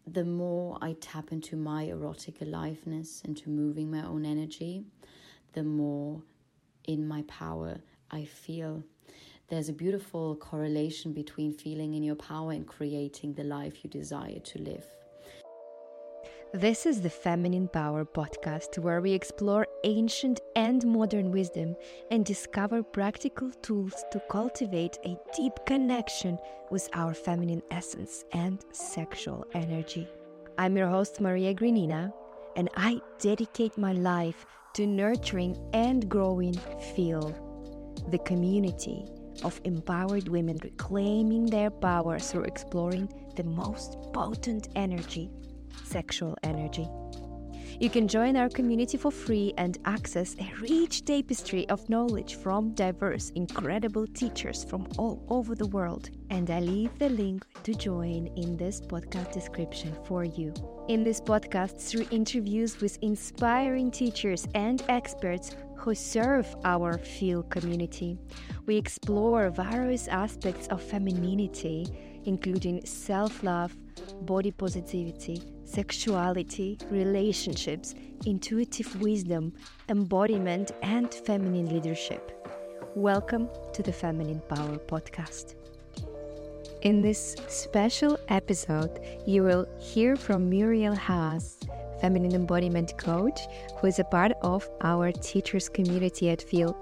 the more I tap into my erotic aliveness, into moving my own energy, the more in my power I feel. There's a beautiful correlation between feeling in your power and creating the life you desire to live. This is the Feminine Power podcast, where we explore ancient and modern wisdom and discover practical tools to cultivate a deep connection with our feminine essence and sexual energy. I'm your host, Maria Grinina, and I dedicate my life to nurturing and growing Feel, the community of empowered women reclaiming their power through exploring the most potent energy, sexual energy. You can join our community for free and access a rich tapestry of knowledge from diverse, incredible teachers from all over the world. And I leave the link to join in this podcast description for you. In this podcast, through interviews with inspiring teachers and experts who serve our Feel community, we explore various aspects of femininity, including self-love, body positivity, sexuality, relationships, intuitive wisdom, embodiment, and feminine leadership. Welcome to the Feminine Power podcast. In this special episode, you will hear from Muriel Haas, feminine embodiment coach, who is a part of our teachers community at Feel.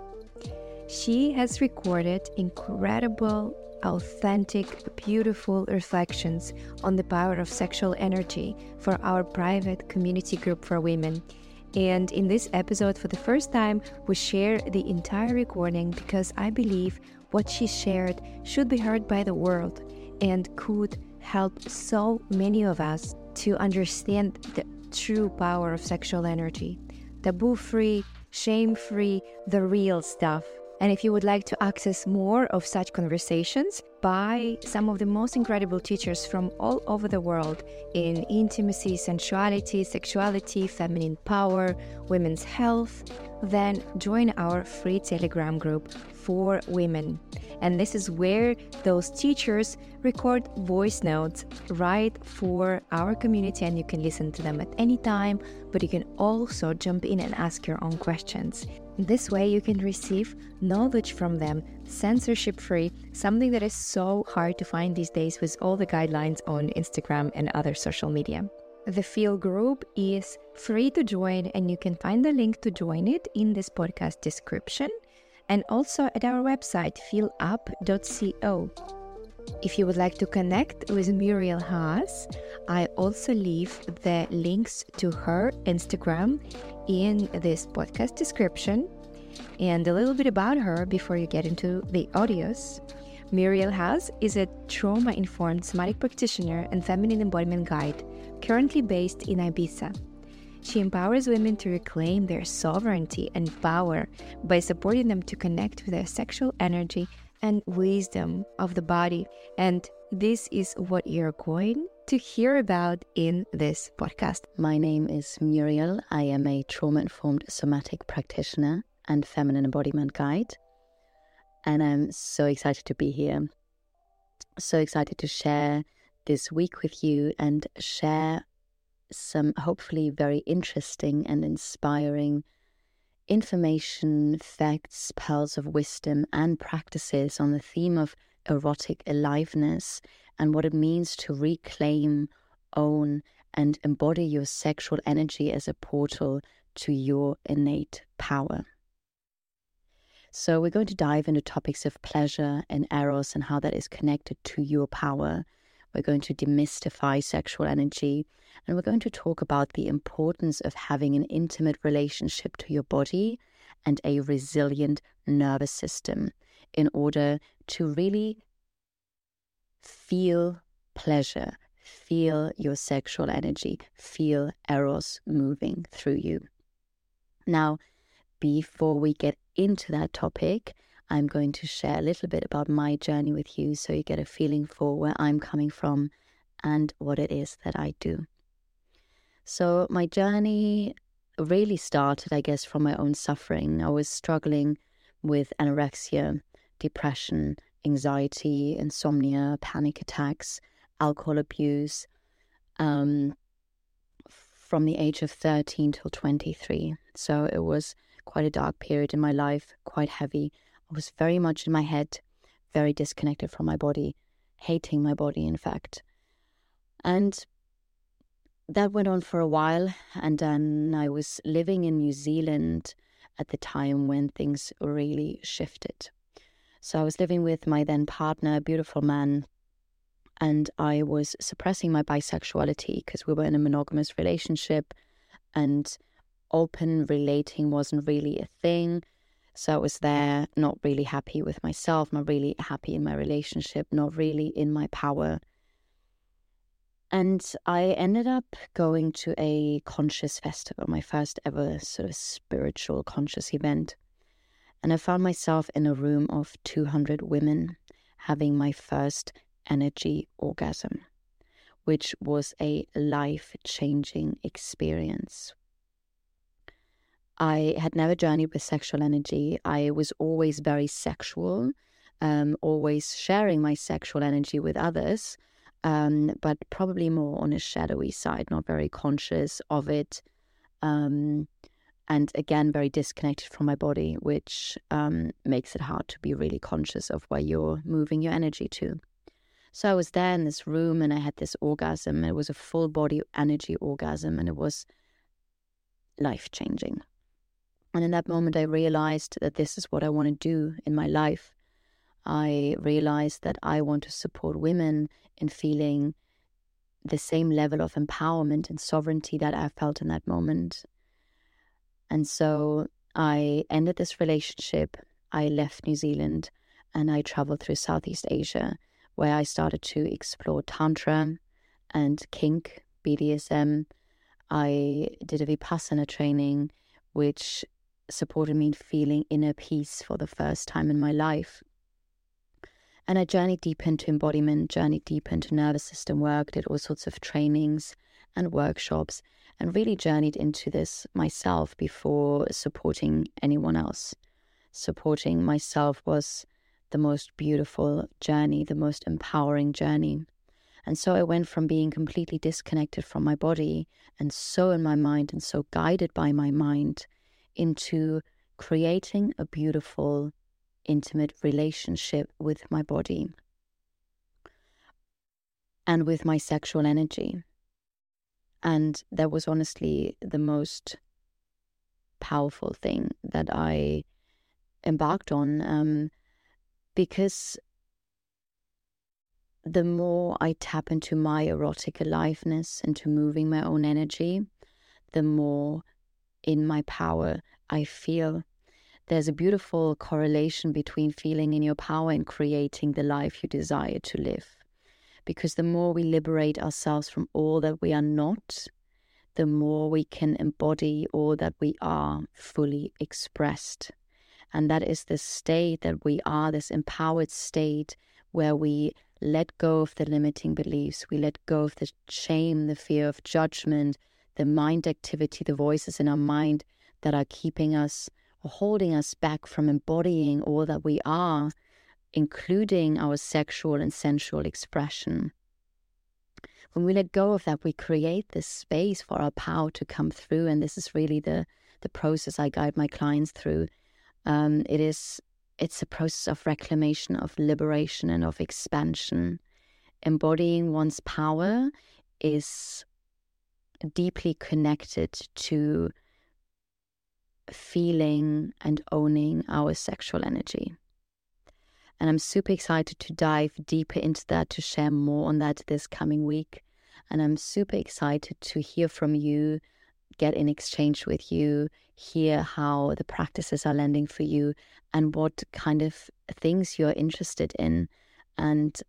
She has recorded incredible, authentic, beautiful reflections on the power of sexual energy for our private community group for women. And in this episode, for the first time, we share the entire recording because I believe what she shared should be heard by the world and could help so many of us to understand the true power of sexual energy. Taboo-free, shame-free, the real stuff. And if you would like to access more of such conversations by some of the most incredible teachers from all over the world in intimacy, sensuality, sexuality, feminine power, women's health, then join our free Telegram group for women. And this is where those teachers record voice notes right for our community, and you can listen to them at any time, but you can also jump in and ask your own questions. This way you can receive knowledge from them, censorship-free, something that is so hard to find these days with all the guidelines on Instagram and other social media. The Feel group is free to join, and you can find the link to join it in this podcast description and also at our website, feelup.co. If you would like to connect with Muriel Haas, I also leave the links to her Instagram in this podcast description. And a little bit about her before you get into the audios. Muriel Haas is a trauma-informed somatic practitioner and feminine embodiment guide, currently based in Ibiza. She empowers women to reclaim their sovereignty and power by supporting them to connect with their sexual energy and wisdom of the body. And this is what you're going to hear about in this podcast. My name is Muriel. I am a trauma-informed somatic practitioner and feminine embodiment guide. And I'm so excited to be here. So excited to share this week with you and share some hopefully very interesting and inspiring information, facts, pearls of wisdom, and practices on the theme of erotic aliveness and what it means to reclaim, own, and embody your sexual energy as a portal to your innate power. So we're going to dive into topics of pleasure and eros and how that is connected to your power. We're going to demystify sexual energy, and we're going to talk about the importance of having an intimate relationship to your body and a resilient nervous system in order to really feel pleasure, feel your sexual energy, feel eros moving through you. Now, before we get into that topic, I'm going to share a little bit about my journey with you so you get a feeling for where I'm coming from and what it is that I do. So my journey really started, I guess, from my own suffering. I was struggling with anorexia, depression, anxiety, insomnia, panic attacks, alcohol abuse, from the age of 13 till 23. So it was quite a dark period in my life, quite heavy. I was very much in my head, very disconnected from my body, hating my body, in fact. And that went on for a while. And then I was living in New Zealand at the time when things really shifted. So I was living with my then partner, a beautiful man, and I was suppressing my bisexuality because we were in a monogamous relationship and open relating wasn't really a thing. So I was there, not really happy with myself, not really happy in my relationship, not really in my power. And I ended up going to a conscious festival, my first ever sort of spiritual conscious event. And I found myself in a room of 200 women having my first energy orgasm, which was a life-changing experience. I had never journeyed with sexual energy. I was always very sexual, always sharing my sexual energy with others, but probably more on a shadowy side, not very conscious of it. And again, very disconnected from my body, which makes it hard to be really conscious of where you're moving your energy to. So I was there in this room and I had this orgasm. It was a full body energy orgasm and it was life-changing. And in that moment, I realized that this is what I want to do in my life. I realized that I want to support women in feeling the same level of empowerment and sovereignty that I felt in that moment. And so I ended this relationship. I left New Zealand and I traveled through Southeast Asia, where I started to explore Tantra and kink, BDSM. I did a Vipassana training, which supported me in feeling inner peace for the first time in my life. And I journeyed deep into embodiment, journeyed deep into nervous system work, did all sorts of trainings and workshops, and really journeyed into this myself before supporting anyone else. Supporting myself was the most beautiful journey, the most empowering journey. And so I went from being completely disconnected from my body and so in my mind and so guided by my mind into creating a beautiful, intimate relationship with my body and with my sexual energy. And that was honestly the most powerful thing that I embarked on, because the more I tap into my erotic aliveness, into moving my own energy, the more in my power I feel. There's a beautiful correlation between feeling in your power and creating the life you desire to live. Because the more we liberate ourselves from all that we are not, the more we can embody all that we are fully expressed. And that is the state that we are, this empowered state where we let go of the limiting beliefs, we let go of the shame, the fear of judgment, the mind activity, the voices in our mind that are keeping us or holding us back from embodying all that we are, including our sexual and sensual expression. When we let go of that, we create this space for our power to come through. And this is really the process I guide my clients through. It's a process of reclamation, of liberation, and of expansion. Embodying one's power is deeply connected to feeling and owning our sexual energy. And I'm super excited to dive deeper into that, to share more on that this coming week. And I'm super excited to hear from you, get in exchange with you, hear how the practices are landing for you and what kind of things you're interested in. And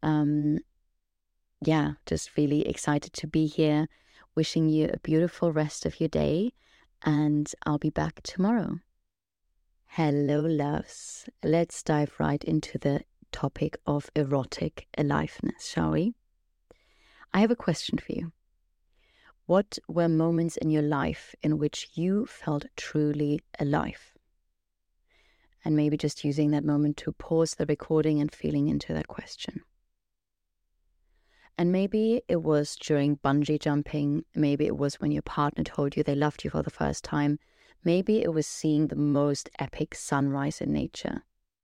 just really excited to be here. Wishing you a beautiful rest of your day. And I'll be back tomorrow. Hello, loves. Let's dive right into the topic of erotic aliveness, shall we? I have a question for you. What were moments in your life in which you felt truly alive? And maybe just using that moment to pause the recording and feeling into that question. And maybe it was during bungee jumping. Maybe it was when your partner told you they loved you for the first time. Maybe it was seeing the most epic sunrise in nature.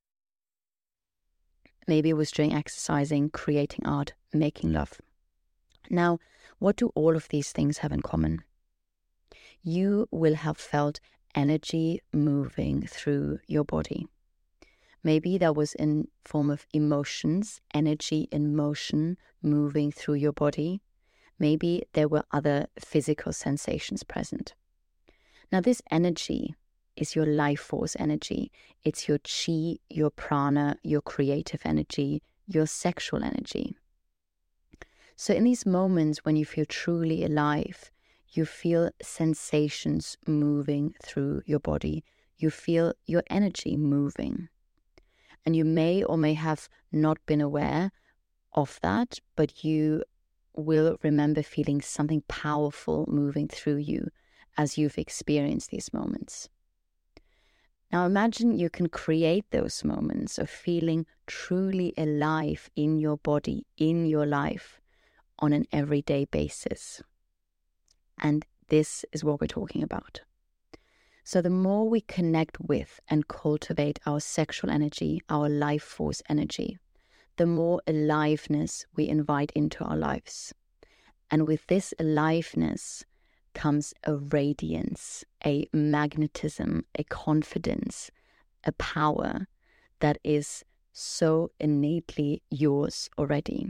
Maybe it was during exercising, creating art, making love. Now, what do all of these things have in common? You will have felt energy moving through your body. Maybe that was in form of emotions, energy in motion moving through your body. Maybe there were other physical sensations present. Now, this energy is your life force energy. It's your chi, your prana, your creative energy, your sexual energy. So in these moments when you feel truly alive, you feel sensations moving through your body. You feel your energy moving. And you may or may have not been aware of that, but you will remember feeling something powerful moving through you as you've experienced these moments. Now imagine you can create those moments of feeling truly alive in your body, in your life, on an everyday basis. And this is what we're talking about. So the more we connect with and cultivate our sexual energy, our life force energy, the more aliveness we invite into our lives. And with this aliveness comes a radiance, a magnetism, a confidence, a power that is so innately yours already.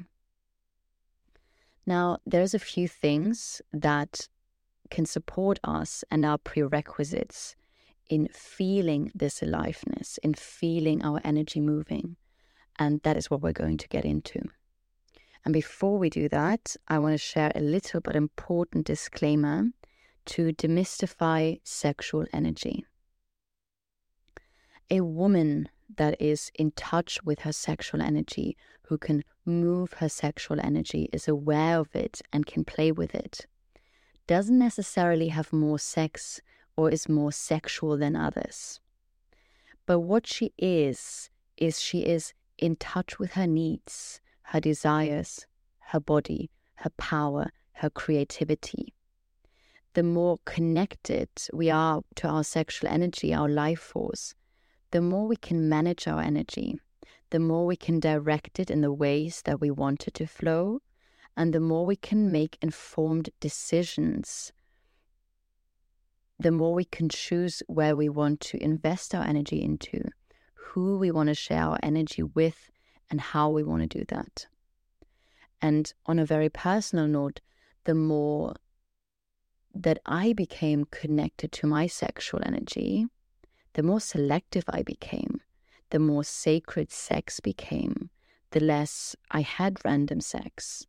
Now, there's a few things that can support us and our prerequisites in feeling this aliveness, in feeling our energy moving. And that is what we're going to get into. And before we do that, I want to share a little but important disclaimer to demystify sexual energy. A woman that is in touch with her sexual energy, who can move her sexual energy, is aware of it and can play with it, doesn't necessarily have more sex or is more sexual than others. But what she is she is in touch with her needs, her desires, her body, her power, her creativity. The more connected we are to our sexual energy, our life force, the more we can manage our energy, the more we can direct it in the ways that we want it to flow, and the more we can make informed decisions, the more we can choose where we want to invest our energy into, who we want to share our energy with, and how we want to do that. And on a very personal note, the more that I became connected to my sexual energy, the more selective I became, the more sacred sex became, the less I had random sex.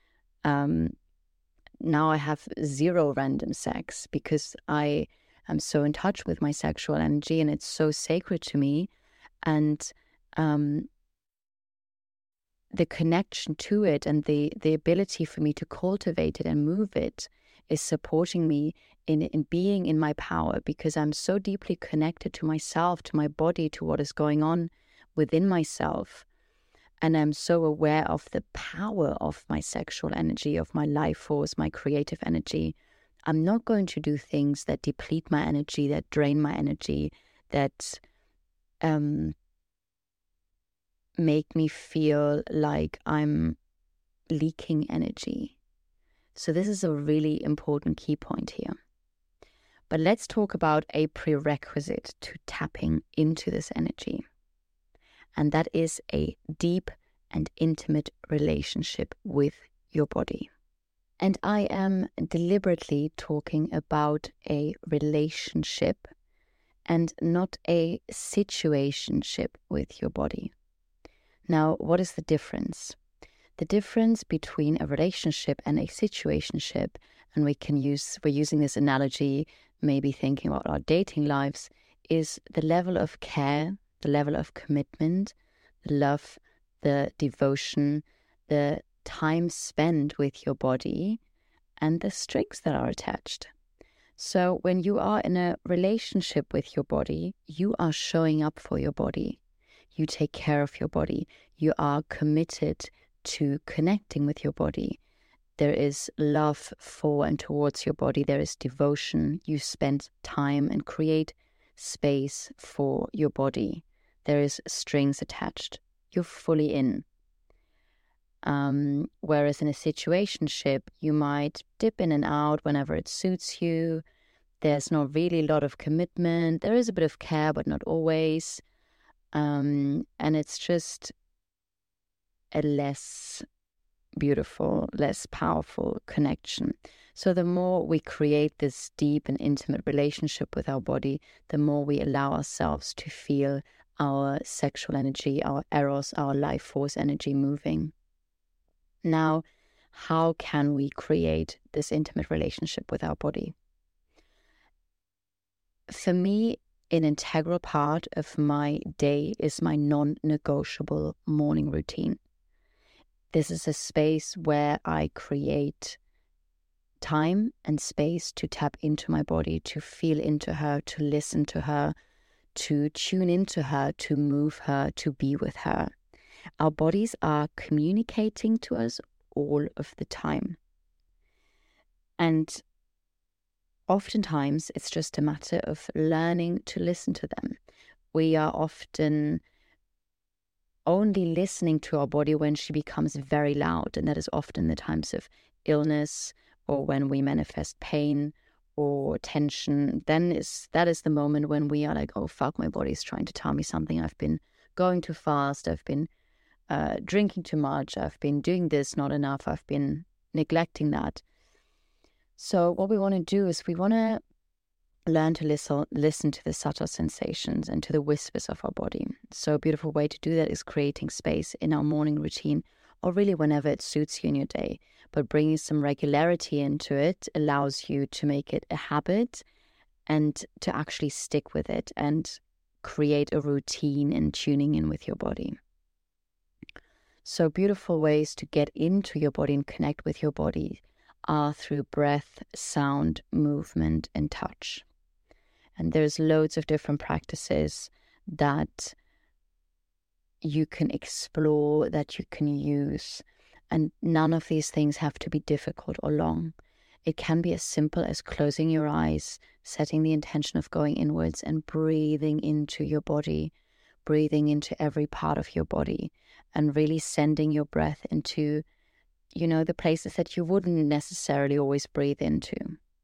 Now I have zero random sex because I am so in touch with my sexual energy and it's so sacred to me. And the connection to it and the ability for me to cultivate it and move it is supporting me in being in my power, because I'm so deeply connected to myself, to my body, to what is going on within myself. And I'm so aware of the power of my sexual energy, of my life force, my creative energy. I'm not going to do things that deplete my energy, that drain my energy, that make me feel like I'm leaking energy. So this is a really important key point here. But let's talk about a prerequisite to tapping into this energy. And that is a deep and intimate relationship with your body. And I am deliberately talking about a relationship and not a situationship with your body. Now, what is the difference? The difference between a relationship and a situationship, and we're using this analogy, maybe thinking about our dating lives, is the level of care, the level of commitment, the love, the devotion, the time spent with your body, and the strings that are attached. So when you are in a relationship with your body, you are showing up for your body. You take care of your body. You are committed to connecting with your body. There is love for and towards your body. There is devotion. You spend time and create space for your body. There is strings attached. You're fully in. Whereas in a situationship, you might dip in and out whenever it suits you. There's not really a lot of commitment. There is a bit of care, but not always. And it's just a less beautiful, less powerful connection. So the more we create this deep and intimate relationship with our body, the more we allow ourselves to feel our sexual energy, our eros, our life force energy moving. Now, how can we create this intimate relationship with our body? For me, an integral part of my day is my non-negotiable morning routine. This is a space where I create time and space to tap into my body, to feel into her, to listen to her, to tune into her, to move her, to be with her. Our bodies are communicating to us all of the time. And oftentimes, it's just a matter of learning to listen to them. We are often only listening to our body when she becomes very loud, and that is often the times of illness or when we manifest pain or tension. That is the moment when we are like, oh fuck, my body's trying to tell me something. I've been going too fast, I've been drinking too much, I've been doing this not enough, I've been neglecting that. So what we want to do is we want to learn to listen to the subtle sensations and to the whispers of our body. So a beautiful way to do that is creating space in our morning routine, or really whenever it suits you in your day. But bringing some regularity into it allows you to make it a habit and to actually stick with it and create a routine and tuning in with your body. So beautiful ways to get into your body and connect with your body are through breath, sound, movement, and touch. And there's loads of different practices that you can explore, that you can use. And none of these things have to be difficult or long. It can be as simple as closing your eyes, setting the intention of going inwards and breathing into your body, breathing into every part of your body, and really sending your breath into, the places that you wouldn't necessarily always breathe into.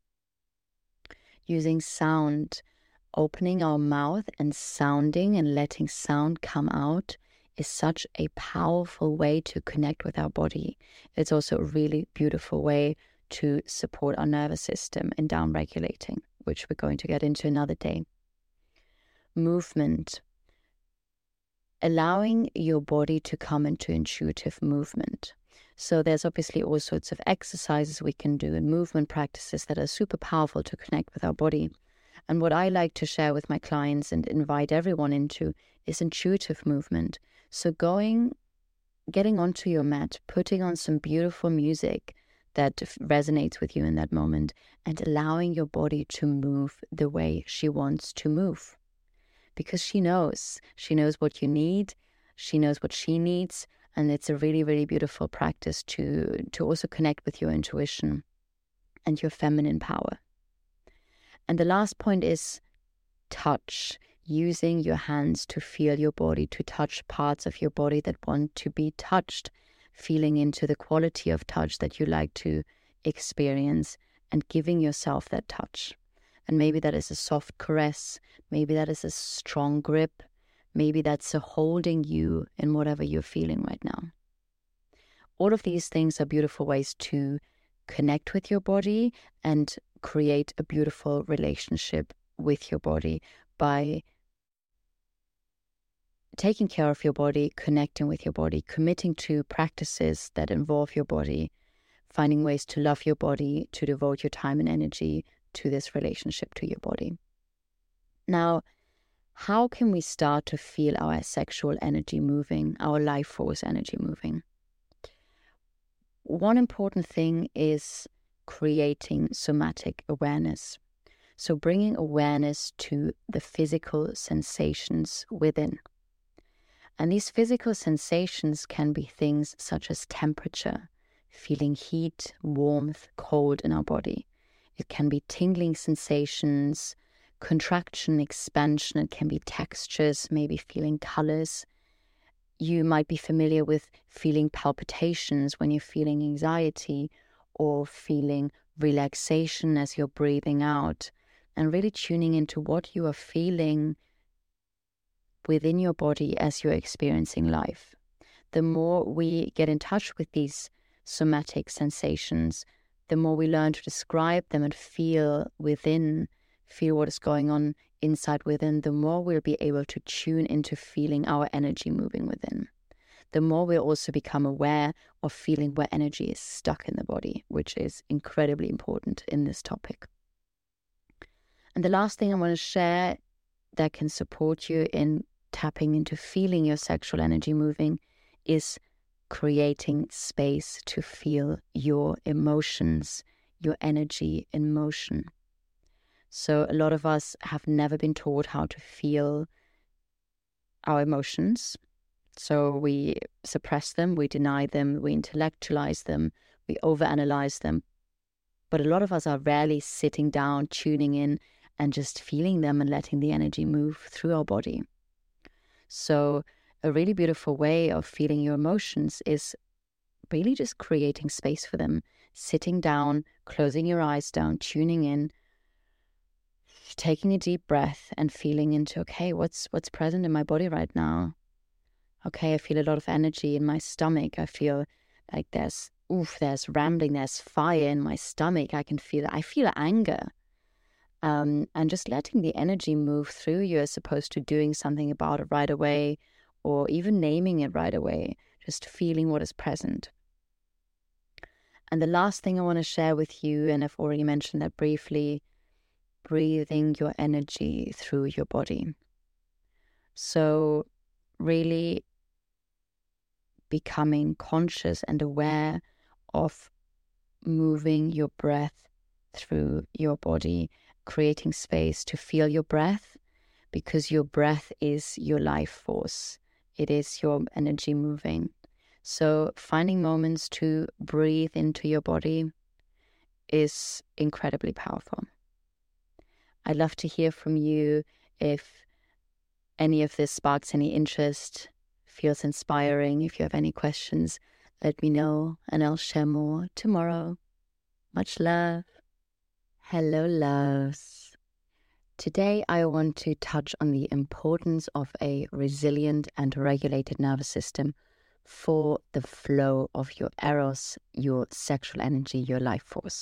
Using sound, opening our mouth and sounding and letting sound come out is such a powerful way to connect with our body. It's also a really beautiful way to support our nervous system in down-regulating, which we're going to get into another day. Movement. Allowing your body to come into intuitive movement. So there's obviously all sorts of exercises we can do and movement practices that are super powerful to connect with our body. And what I like to share with my clients and invite everyone into is intuitive movement. So getting onto your mat, putting on some beautiful music that resonates with you in that moment, and allowing your body to move the way she wants to move. Because she knows what you need, she knows what she needs, and it's a really, really beautiful practice to also connect with your intuition and your feminine power. And the last point is touch, using your hands to feel your body, to touch parts of your body that want to be touched, feeling into the quality of touch that you like to experience and giving yourself that touch. And maybe that is a soft caress, maybe that is a strong grip, maybe that's a holding you in whatever you're feeling right now. All of these things are beautiful ways to connect with your body and create a beautiful relationship with your body by taking care of your body, connecting with your body, committing to practices that involve your body, finding ways to love your body, to devote your time and energy to this relationship to your body. Now, how can we start to feel our sexual energy moving, our life force energy moving? One important thing is creating somatic awareness. So bringing awareness to the physical sensations within. And these physical sensations can be things such as temperature, feeling heat, warmth, cold in our body. It can be tingling sensations, contraction, expansion. It can be textures, maybe feeling colors. You might be familiar with feeling palpitations when you're feeling anxiety, or feeling relaxation as you're breathing out, and really tuning into what you are feeling within your body as you're experiencing life. The more we get in touch with these somatic sensations, the more we learn to describe them and feel what is going on inside within, the more we'll be able to tune into feeling our energy moving within. The more we'll also become aware of feeling where energy is stuck in the body, which is incredibly important in this topic. And the last thing I want to share that can support you in tapping into feeling your sexual energy moving is creating space to feel your emotions, your energy in motion. So a lot of us have never been taught how to feel our emotions. So we suppress them, we deny them, we intellectualize them, we overanalyze them. But a lot of us are rarely sitting down, tuning in, and just feeling them and letting the energy move through our body. So a really beautiful way of feeling your emotions is really just creating space for them, sitting down, closing your eyes down, tuning in, taking a deep breath and feeling into, okay, what's present in my body right now? Okay, I feel a lot of energy in my stomach. I feel like there's rambling, there's fire in my stomach. I feel anger. And just letting the energy move through you as opposed to doing something about it right away or even naming it right away, just feeling what is present. And the last thing I want to share with you, and I've already mentioned that briefly, breathing your energy through your body. So really becoming conscious and aware of moving your breath through your body, creating space to feel your breath, because your breath is your life force. It is your energy moving. So finding moments to breathe into your body is incredibly powerful. I'd love to hear from you if any of this sparks any interest, feels inspiring. If you have any questions, let me know and I'll share more tomorrow. Much love. Hello, loves. Today I want to touch on the importance of a resilient and regulated nervous system for the flow of your eros, your sexual energy, your life force.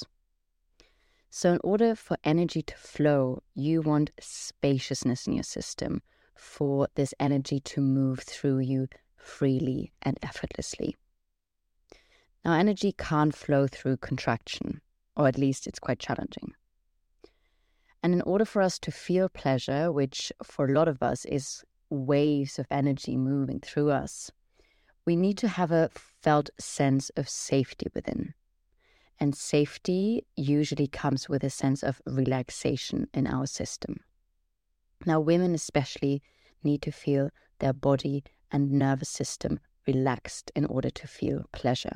So in order for energy to flow, you want spaciousness in your system for this energy to move through you freely and effortlessly. Now, energy can't flow through contraction, or at least it's quite challenging. And in order for us to feel pleasure, which for a lot of us is waves of energy moving through us, we need to have a felt sense of safety within. And safety usually comes with a sense of relaxation in our system. Now, women especially need to feel their body and nervous system relaxed in order to feel pleasure.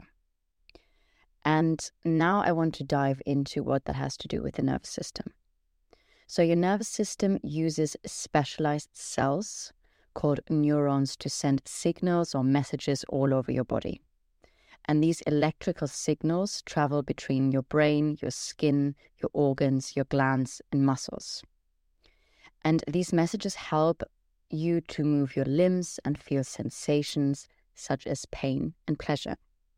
And now I want to dive into what that has to do with the nervous system. So your nervous system uses specialized cells called neurons to send signals or messages all over your body. And these electrical signals travel between your brain, your skin, your organs, your glands, and muscles. And these messages help you to move your limbs and feel sensations such as pain and pleasure.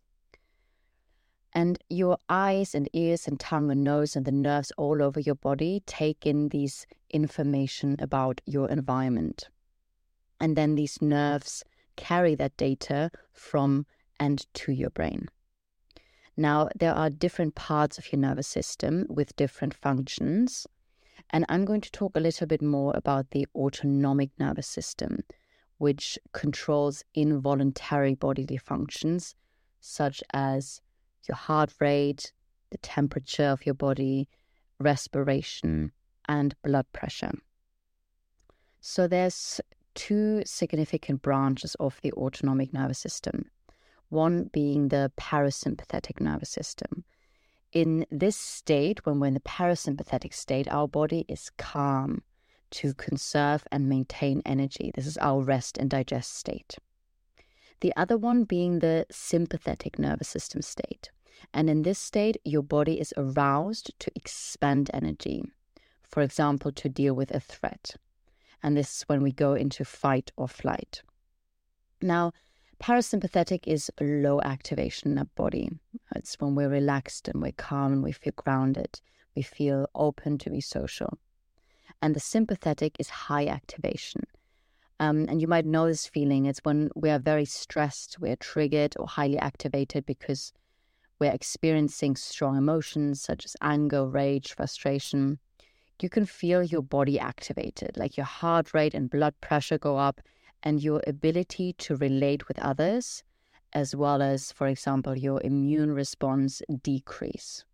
And your eyes and ears and tongue and nose and the nerves all over your body take in these information about your environment. And then these nerves carry that data from and to your brain. Now, there are different parts of your nervous system with different functions. And I'm going to talk a little bit more about the autonomic nervous system, which controls involuntary bodily functions, such as your heart rate, the temperature of your body, respiration, and blood pressure. So there's two significant branches of the autonomic nervous system, one being the parasympathetic nervous system. In this state, when we're in the parasympathetic state, our body is calm to conserve and maintain energy. This is our rest and digest state. The other one being the sympathetic nervous system state. And in this state, your body is aroused to expend energy, for example, to deal with a threat. And this is when we go into fight or flight. Now, parasympathetic is low activation in our body. It's when we're relaxed and we're calm and we feel grounded. We feel open to be social. And the sympathetic is high activation. And you might know this feeling. It's when we are very stressed, we're triggered or highly activated because we're experiencing strong emotions such as anger, rage, frustration. You can feel your body activated, like your heart rate and blood pressure go up, and your ability to relate with others, as well as, for example, your immune response decrease.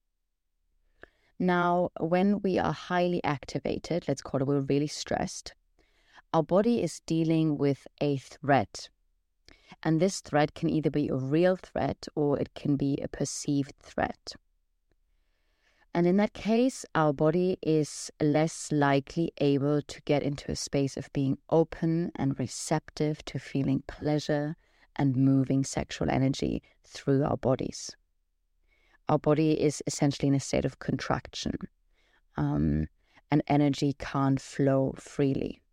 Now, when we are highly activated, let's call it we're really stressed, our body is dealing with a threat. And this threat can either be a real threat or it can be a perceived threat. And in that case, our body is less likely able to get into a space of being open and receptive to feeling pleasure and moving sexual energy through our bodies. Our body is essentially in a state of contraction, and energy can't flow freely.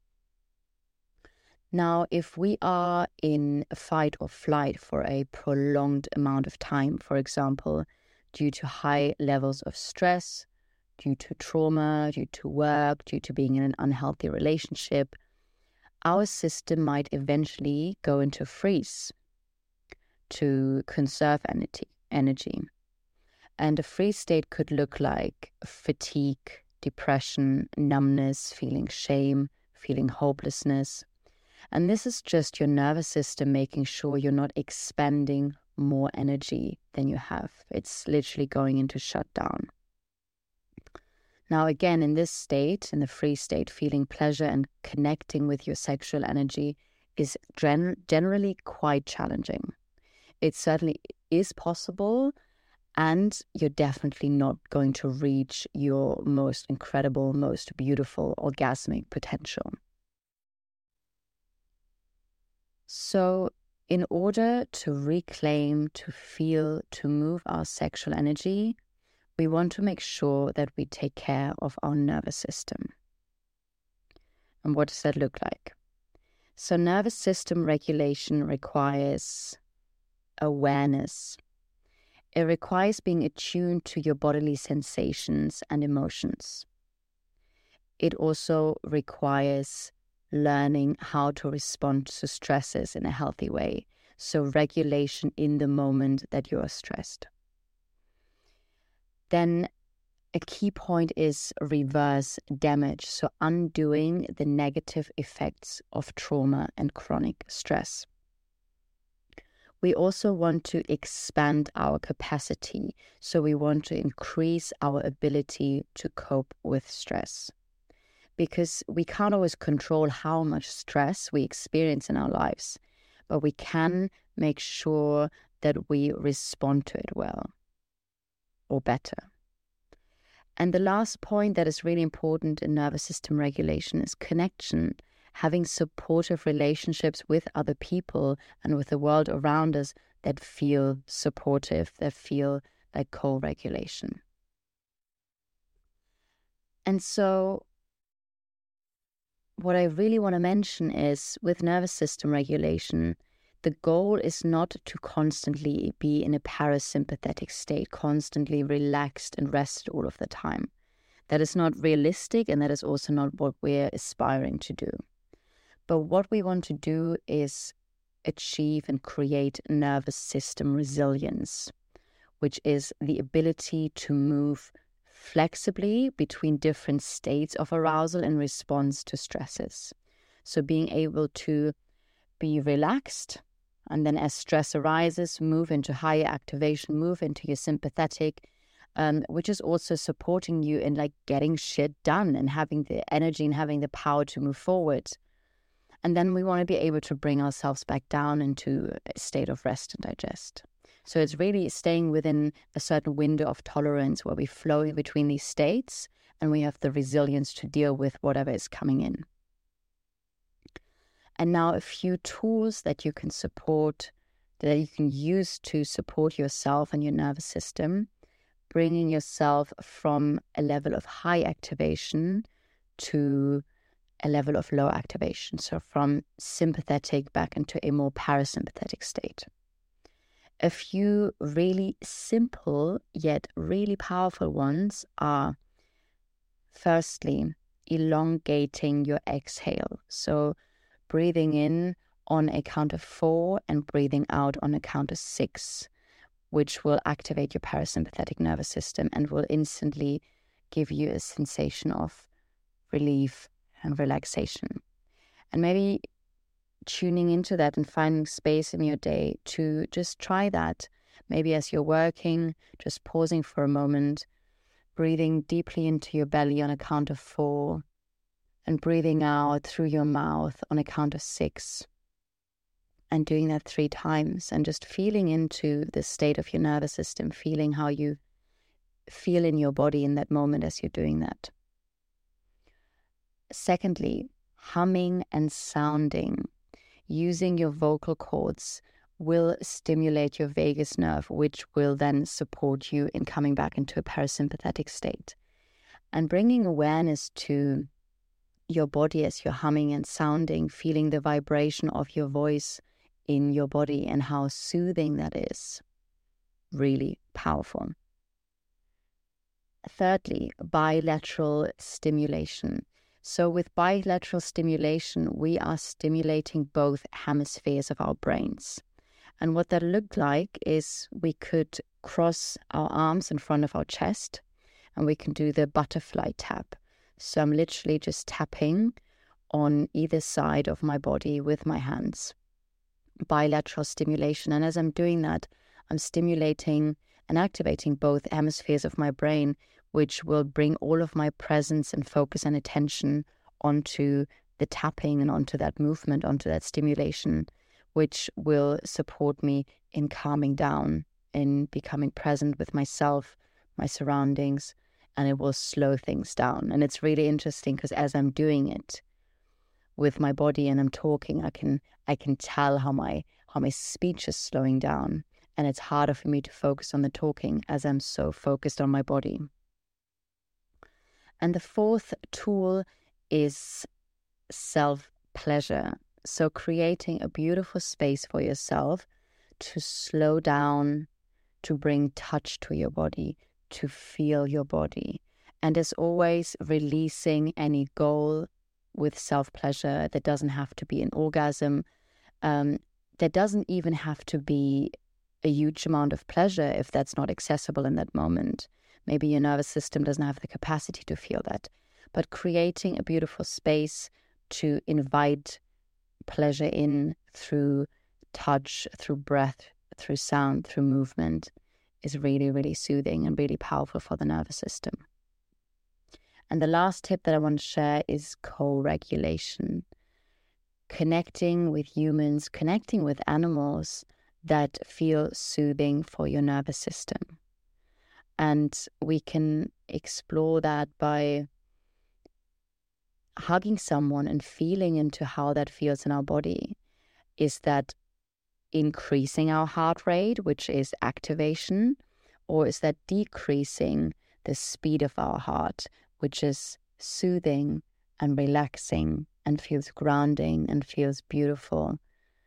Now, if we are in fight or flight for a prolonged amount of time, for example, due to high levels of stress, due to trauma, due to work, due to being in an unhealthy relationship, our system might eventually go into freeze to conserve energy. And a freeze state could look like fatigue, depression, numbness, feeling shame, feeling hopelessness. And this is just your nervous system making sure you're not expending more energy than you have. It's literally going into shutdown. Now, again, in this state, in the freeze state, feeling pleasure and connecting with your sexual energy is generally quite challenging. It certainly is possible, and you're definitely not going to reach your most incredible, most beautiful orgasmic potential. So, in order to reclaim, to feel, to move our sexual energy, we want to make sure that we take care of our nervous system. And what does that look like? So nervous system regulation requires awareness. It requires being attuned to your bodily sensations and emotions. It also requires learning how to respond to stresses in a healthy way. So regulation in the moment that you are stressed. Then a key point is reverse damage. So undoing the negative effects of trauma and chronic stress. We also want to expand our capacity. So we want to increase our ability to cope with stress. Because we can't always control how much stress we experience in our lives, but we can make sure that we respond to it well or better. And the last point that is really important in nervous system regulation is connection, having supportive relationships with other people and with the world around us that feel supportive, that feel like co-regulation. And so what I really want to mention is with nervous system regulation, the goal is not to constantly be in a parasympathetic state, constantly relaxed and rested all of the time. That is not realistic, and that is also not what we're aspiring to do. But what we want to do is achieve and create nervous system resilience, which is the ability to move flexibly between different states of arousal in response to stresses. So being able to be relaxed, and then as stress arises, move into higher activation, move into your sympathetic, which is also supporting you in like getting shit done and having the energy and having the power to move forward. And then we want to be able to bring ourselves back down into a state of rest and digest. So it's really staying within a certain window of tolerance where we flow in between these states and we have the resilience to deal with whatever is coming in. And now a few tools that you can use to support yourself and your nervous system, bringing yourself from a level of high activation to a level of low activation. So from sympathetic back into a more parasympathetic state. A few really simple yet really powerful ones are, firstly, elongating your exhale. So breathing in on a count of 4 and breathing out on a count of 6, which will activate your parasympathetic nervous system and will instantly give you a sensation of relief and relaxation. And maybe tuning into that and finding space in your day to just try that. Maybe as you're working, just pausing for a moment, breathing deeply into your belly on a count of 4 and breathing out through your mouth on a count of 6, and doing that 3 times and just feeling into the state of your nervous system, feeling how you feel in your body in that moment as you're doing that. Secondly, humming and sounding. Using your vocal cords will stimulate your vagus nerve, which will then support you in coming back into a parasympathetic state. And bringing awareness to your body as you're humming and sounding, feeling the vibration of your voice in your body and how soothing that is. Really powerful. Thirdly, bilateral stimulation. So with bilateral stimulation, we are stimulating both hemispheres of our brains. And what that looked like is we could cross our arms in front of our chest and we can do the butterfly tap. So I'm literally just tapping on either side of my body with my hands. Bilateral stimulation. And as I'm doing that, I'm stimulating and activating both hemispheres of my brain, which will bring all of my presence and focus and attention onto the tapping and onto that movement, onto that stimulation, which will support me in calming down, in becoming present with myself, my surroundings, and it will slow things down. And it's really interesting because as I'm doing it with my body and I'm talking, I can tell how my speech is slowing down, and it's harder for me to focus on the talking as I'm so focused on my body. And the fourth tool is self-pleasure. So creating a beautiful space for yourself to slow down, to bring touch to your body, to feel your body. And as always, releasing any goal with self-pleasure. That doesn't have to be an orgasm. There doesn't even have to be a huge amount of pleasure if that's not accessible in that moment. Maybe your nervous system doesn't have the capacity to feel that. But creating a beautiful space to invite pleasure in through touch, through breath, through sound, through movement is really, really soothing and really powerful for the nervous system. And the last tip that I want to share is co-regulation. Connecting with humans, connecting with animals that feel soothing for your nervous system. And we can explore that by hugging someone and feeling into how that feels in our body. Is that increasing our heart rate, which is activation, or is that decreasing the speed of our heart, which is soothing and relaxing and feels grounding and feels beautiful?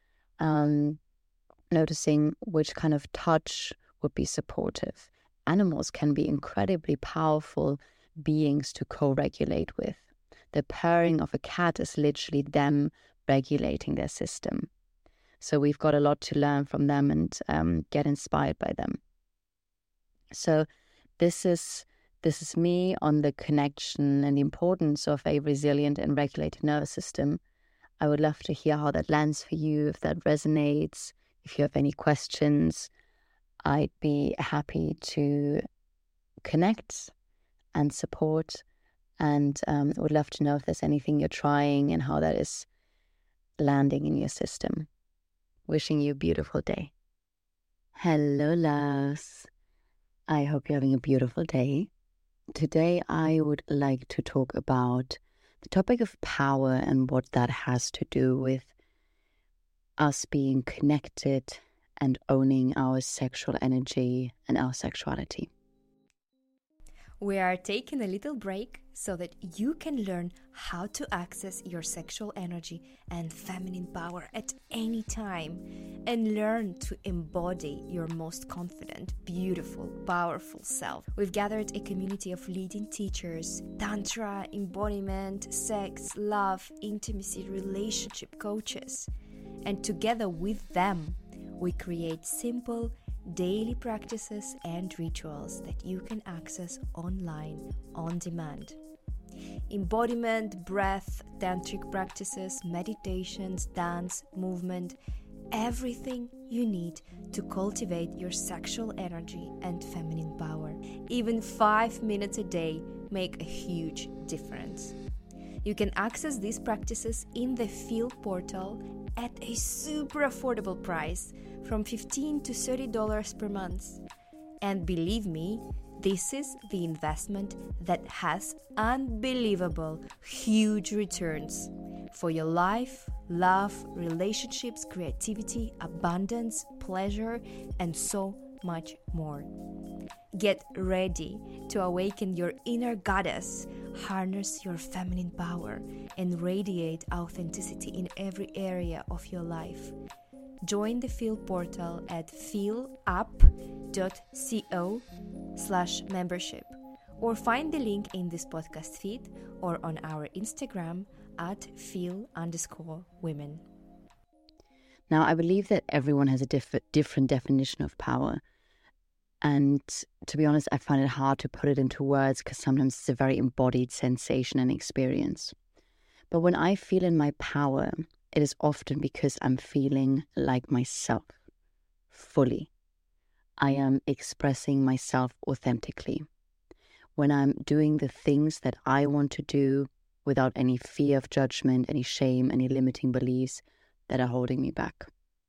Noticing which kind of touch would be supportive. Animals can be incredibly powerful beings to co-regulate with. The purring of a cat is literally them regulating their system. So we've got a lot to learn from them and get inspired by them. So this is me on the connection and the importance of a resilient and regulated nervous system. I would love to hear how that lands for you, if that resonates, if you have any questions. I'd be happy to connect and support, and would love to know if there's anything you're trying and how that is landing in your system. Wishing you a beautiful day. Hello, loves. I hope you're having a beautiful day. Today, I would like to talk about the topic of power and what that has to do with us being connected and owning our sexual energy and our sexuality. We are taking a little break so that you can learn how to access your sexual energy and feminine power at any time and learn to embody your most confident, beautiful, powerful self. We've gathered a community of leading teachers, tantra, embodiment, sex, love, intimacy, relationship coaches. And together with them, we create simple, daily practices and rituals that you can access online on demand. Embodiment, breath, tantric practices, meditations, dance, movement, everything you need to cultivate your sexual energy and feminine power. Even 5 minutes a day make a huge difference. You can access these practices in the Feel portal at a super affordable price from $15 to $30 per month. And believe me, this is the investment that has unbelievable, huge returns for your life, love, relationships, creativity, abundance, pleasure, and so much more. Get ready to awaken your inner goddess, harness your feminine power, and radiate authenticity in every area of your life. Join the Feel portal at feelup.co/membership or find the link in this podcast feed or on our Instagram at feel_women. Now, I believe that everyone has a different definition of power. And to be honest, I find it hard to put it into words because sometimes it's a very embodied sensation and experience. But when I feel in my power, it is often because I'm feeling like myself, fully. I am expressing myself authentically. When I'm doing the things that I want to do without any fear of judgment, any shame, any limiting beliefs that are holding me back.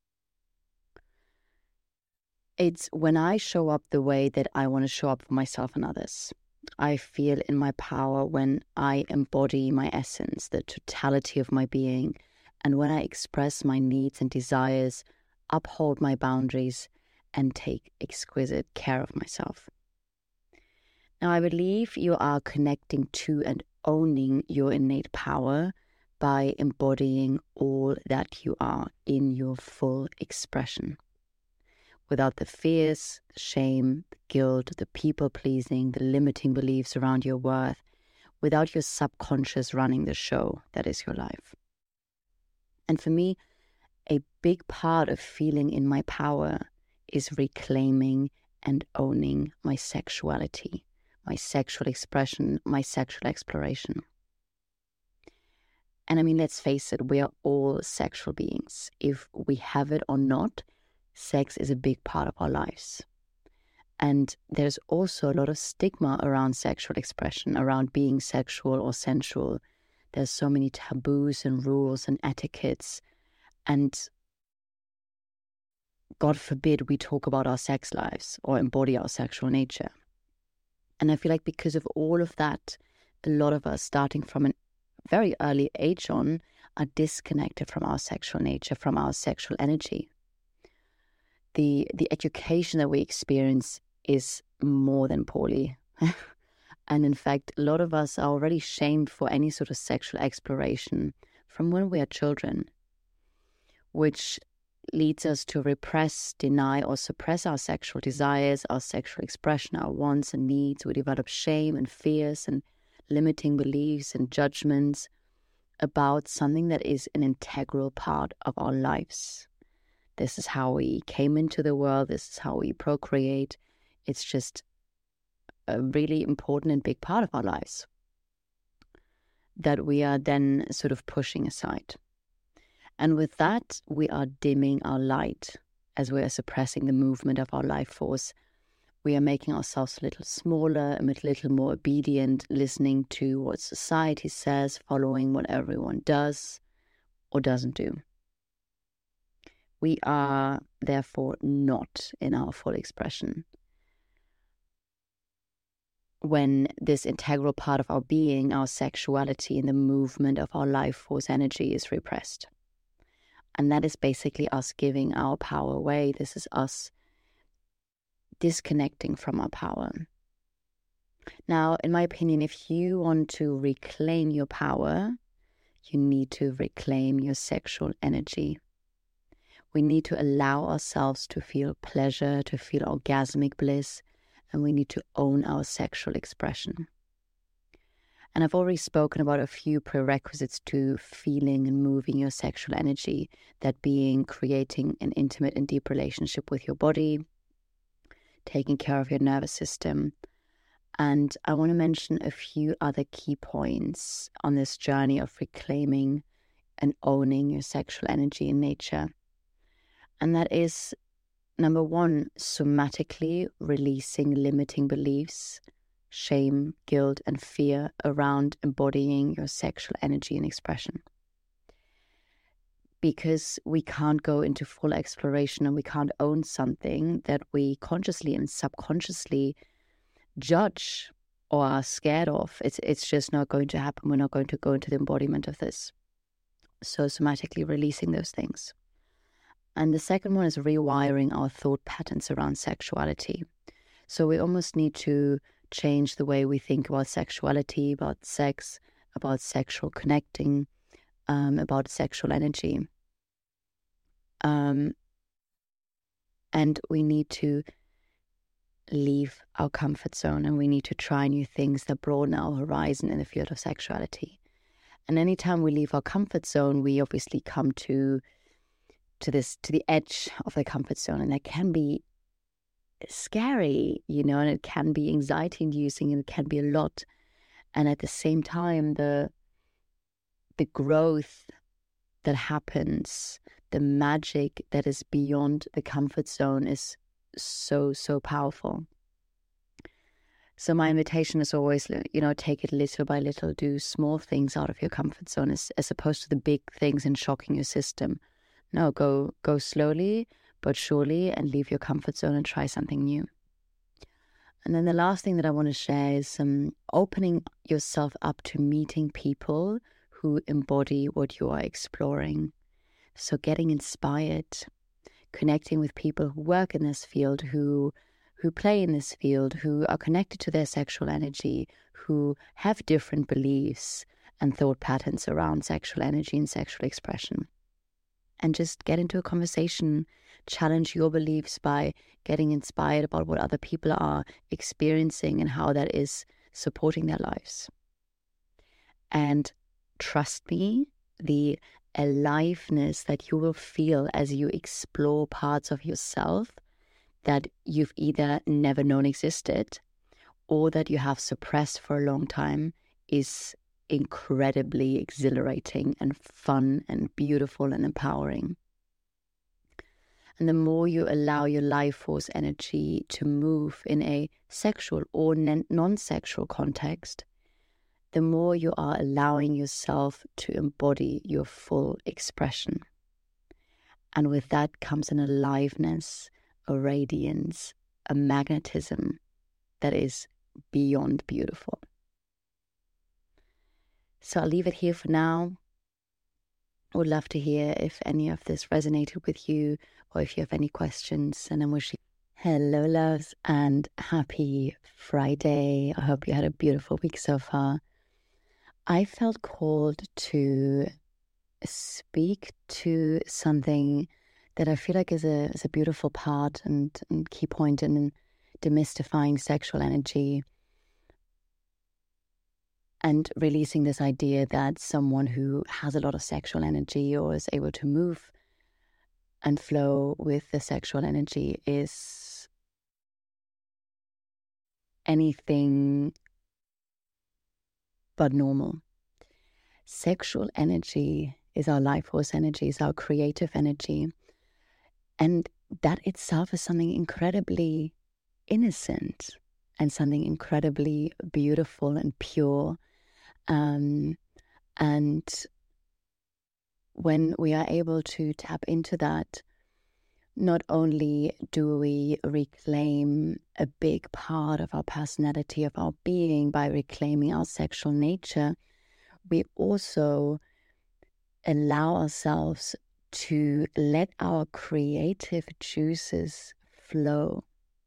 It's when I show up the way that I want to show up for myself and others. I feel in my power when I embody my essence, the totality of my being, and when I express my needs and desires, uphold my boundaries, and take exquisite care of myself. Now, I believe you are connecting to and owning your innate power by embodying all that you are in your full expression. Without the fears, the shame, the guilt, the people-pleasing, the limiting beliefs around your worth, without your subconscious running the show that is your life. And for me, a big part of feeling in my power is reclaiming and owning my sexuality, my sexual expression, my sexual exploration. And I mean, let's face it, we are all sexual beings. If we have it or not, sex is a big part of our lives. And there's also a lot of stigma around sexual expression, around being sexual or sensual. There's so many taboos and rules and etiquettes. And God forbid we talk about our sex lives or embody our sexual nature. And I feel like because of all of that, a lot of us, starting from a very early age on, are disconnected from our sexual nature, from our sexual energy. The education that we experience is more than poorly. And in fact, a lot of us are already shamed for any sort of sexual exploration from when we are children, which leads us to repress, deny, or suppress our sexual desires, our sexual expression, our wants and needs. We develop shame and fears and limiting beliefs and judgments about something that is an integral part of our lives. This is how we came into the world. This is how we procreate. It's just a really important and big part of our lives that we are then sort of pushing aside. And with that, we are dimming our light as we are suppressing the movement of our life force. We are making ourselves a little smaller, a little more obedient, listening to what society says, following what everyone does, or doesn't do. We are therefore not in our full expression when this integral part of our being, our sexuality, and the movement of our life force energy is repressed. And that is basically us giving our power away. This is us disconnecting from our power. Now, in my opinion, if you want to reclaim your power, you need to reclaim your sexual energy. We need to allow ourselves to feel pleasure, to feel orgasmic bliss, and we need to own our sexual expression. And I've already spoken about a few prerequisites to feeling and moving your sexual energy, that being creating an intimate and deep relationship with your body, taking care of your nervous system. And I want to mention a few other key points on this journey of reclaiming and owning your sexual energy in nature. And that is, number one, somatically releasing limiting beliefs, shame, guilt, and fear around embodying your sexual energy and expression. Because we can't go into full exploration and we can't own something that we consciously and subconsciously judge or are scared of. It's just not going to happen. We're not going to go into the embodiment of this. So somatically releasing those things. And the second one is rewiring our thought patterns around sexuality. So we almost need to change the way we think about sexuality, about sex, about sexual connecting, about sexual energy. And we need to leave our comfort zone, and we need to try new things that broaden our horizon in the field of sexuality. And anytime we leave our comfort zone, we obviously come to the edge of the comfort zone, and that can be scary, and it can be anxiety inducing, and it can be a lot. And at the same time, the growth that happens, the magic that is beyond the comfort zone is so powerful. So my invitation is always, take it little by little. Do small things out of your comfort zone as opposed to the big things and shocking your system. No, go slowly but surely and leave your comfort zone and try something new. And then the last thing that I want to share is opening yourself up to meeting people who embody what you are exploring. So getting inspired, connecting with people who work in this field, who play in this field, who are connected to their sexual energy, who have different beliefs and thought patterns around sexual energy and sexual expression. And just get into a conversation, challenge your beliefs by getting inspired about what other people are experiencing and how that is supporting their lives. And trust me, the aliveness that you will feel as you explore parts of yourself that you've either never known existed or that you have suppressed for a long time is incredibly exhilarating and fun and beautiful and empowering. And the more you allow your life force energy to move in a sexual or non-sexual context, the more you are allowing yourself to embody your full expression. And with that comes an aliveness, a radiance, a magnetism that is beyond beautiful. So I'll leave it here for now. I would love to hear if any of this resonated with you or if you have any questions. And I'm wishing hello, loves, and happy Friday. I hope you had a beautiful week so far. I felt called to speak to something that I feel like is a beautiful part and key point in demystifying sexual energy and releasing this idea that someone who has a lot of sexual energy or is able to move and flow with the sexual energy is anything but normal. Sexual energy is our life force energy, is our creative energy. And that itself is something incredibly innocent and something incredibly beautiful and pure. And when we are able to tap into that, not only do we reclaim a big part of our personality, of our being, by reclaiming our sexual nature, we also allow ourselves to let our creative juices flow.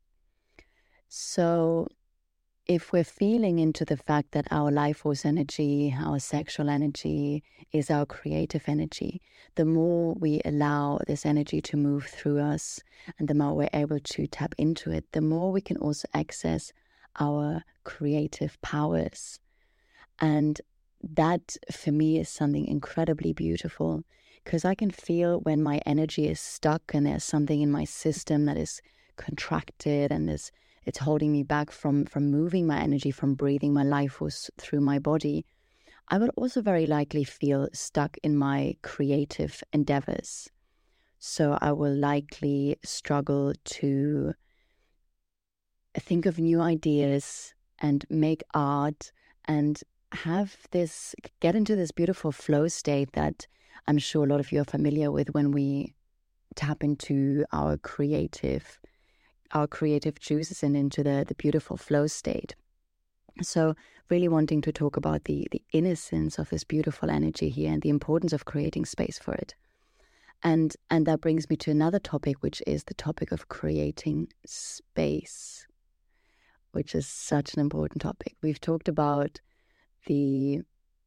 So if we're feeling into the fact that our life force energy, our sexual energy is our creative energy, the more we allow this energy to move through us and the more we're able to tap into it, the more we can also access our creative powers. And that for me is something incredibly beautiful, because I can feel when my energy is stuck and there's something in my system that is contracted and it's holding me back from moving my energy, from breathing my life force through my body. I would also very likely feel stuck in my creative endeavors. So I will likely struggle to think of new ideas and make art and get into this beautiful flow state that I'm sure a lot of you are familiar with when we tap into our creative juices and into the beautiful flow state. So really wanting to talk about the innocence of this beautiful energy here and the importance of creating space for it. And that brings me to another topic, which is the topic of creating space, which is such an important topic. We've talked about the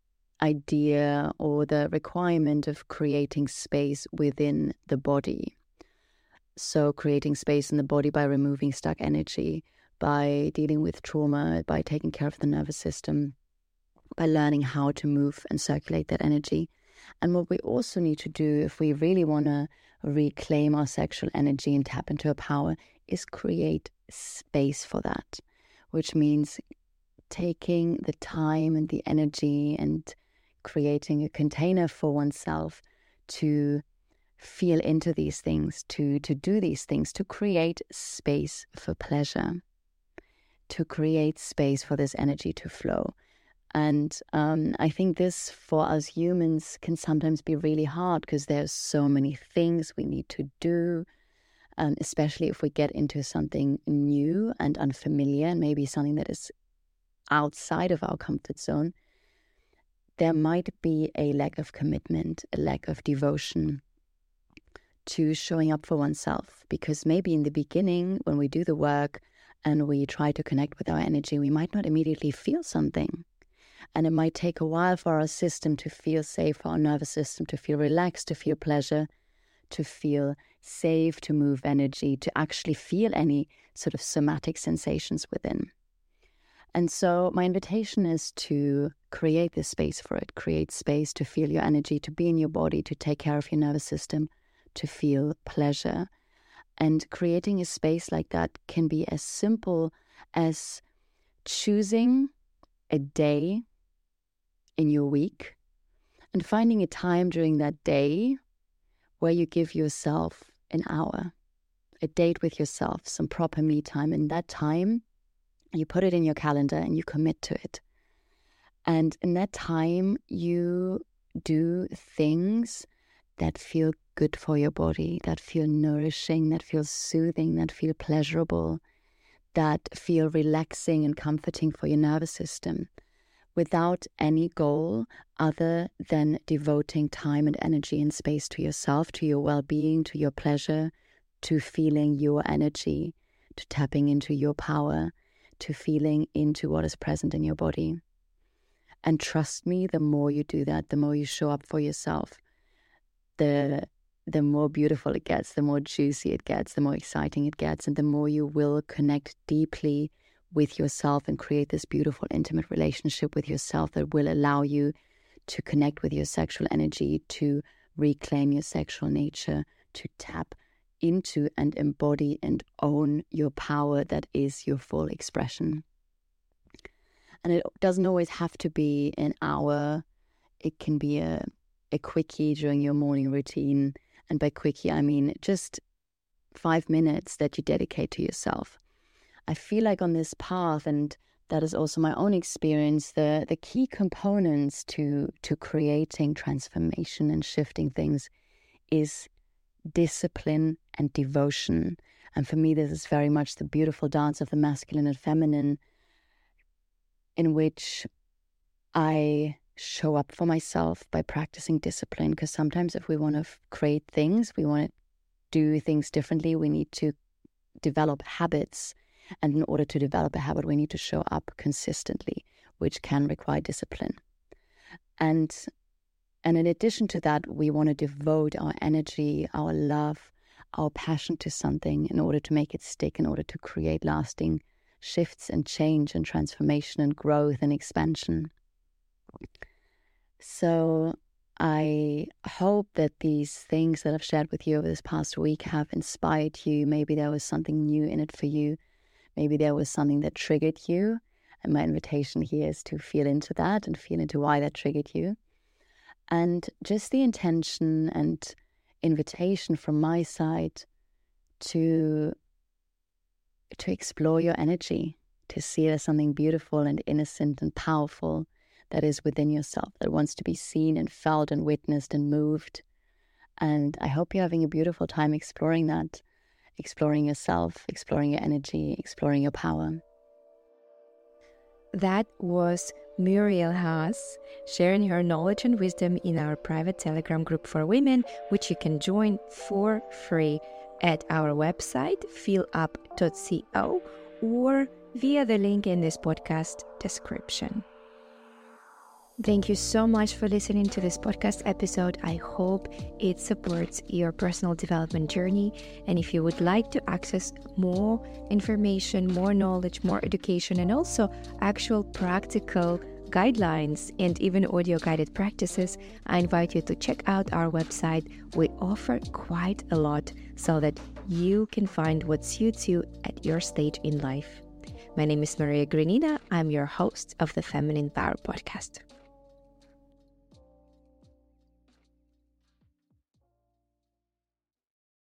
idea or the requirement of creating space within the body. So creating space in the body by removing stuck energy, by dealing with trauma, by taking care of the nervous system, by learning how to move and circulate that energy. And what we also need to do if we really want to reclaim our sexual energy and tap into our power is create space for that, which means taking the time and the energy and creating a container for oneself to feel into these things, to do these things, to create space for pleasure, to create space for this energy to flow. And I think this for us humans can sometimes be really hard because there's so many things we need to do, especially if we get into something new and unfamiliar and maybe something that is outside of our comfort zone. There might be a lack of commitment, a lack of devotion to showing up for oneself, because maybe in the beginning when we do the work and we try to connect with our energy, we might not immediately feel something. And it might take a while for our system to feel safe, for our nervous system to feel relaxed, to feel pleasure, to feel safe, to move energy, to actually feel any sort of somatic sensations within. And so my invitation is to create this space for it, create space to feel your energy, to be in your body, to take care of your nervous system, to feel pleasure. And creating a space like that can be as simple as choosing a day in your week and finding a time during that day where you give yourself an hour, a date with yourself, some proper me time. And that time, you put it in your calendar and you commit to it. And in that time, you do things that feel good for your body, that feel nourishing, that feel soothing, that feel pleasurable, that feel relaxing and comforting for your nervous system, without any goal other than devoting time and energy and space to yourself, to your well-being, to your pleasure, to feeling your energy, to tapping into your power, to feeling into what is present in your body. And trust me, the more you do that, the more you show up for yourself, the more beautiful it gets, the more juicy it gets, the more exciting it gets, and the more you will connect deeply with yourself and create this beautiful, intimate relationship with yourself that will allow you to connect with your sexual energy, to reclaim your sexual nature, to tap into and embody and own your power that is your full expression. And it doesn't always have to be an hour. It can be a quickie during your morning routine. And by quickie, I mean just 5 minutes that you dedicate to yourself. I feel like on this path and that is also my own experience, the key components to creating transformation and shifting things is discipline and devotion. And for me, this is very much the beautiful dance of the masculine and feminine, in which I show up for myself by practicing discipline. Because sometimes if we want to create things, we want to do things differently, we need to develop habits. And in order to develop a habit, we need to show up consistently, which can require discipline. And in addition to that, we want to devote our energy, our love, our passion to something in order to make it stick, in order to create lasting shifts and change and transformation and growth and expansion. So I hope that these things that I've shared with you over this past week have inspired you. Maybe there was something new in it for you. Maybe there was something that triggered you. And my invitation here is to feel into that and feel into why that triggered you. And just the intention and invitation from my side to explore your energy, to see it as something beautiful and innocent and powerful that is within yourself, that wants to be seen and felt and witnessed and moved. And I hope you're having a beautiful time exploring that, exploring yourself, exploring your energy, exploring your power. That was Muriel Haas sharing her knowledge and wisdom in our private Telegram group for women, which you can join for free at our website, feelup.co, or via the link in this podcast description. Thank you so much for listening to this podcast episode. I hope it supports your personal development journey. And if you would like to access more information, more knowledge, more education, and also actual practical guidelines and even audio guided practices, I invite you to check out our website. We offer quite a lot so that you can find what suits you at your stage in life. My name is Maria Granina. I'm your host of the Feminine Power Podcast.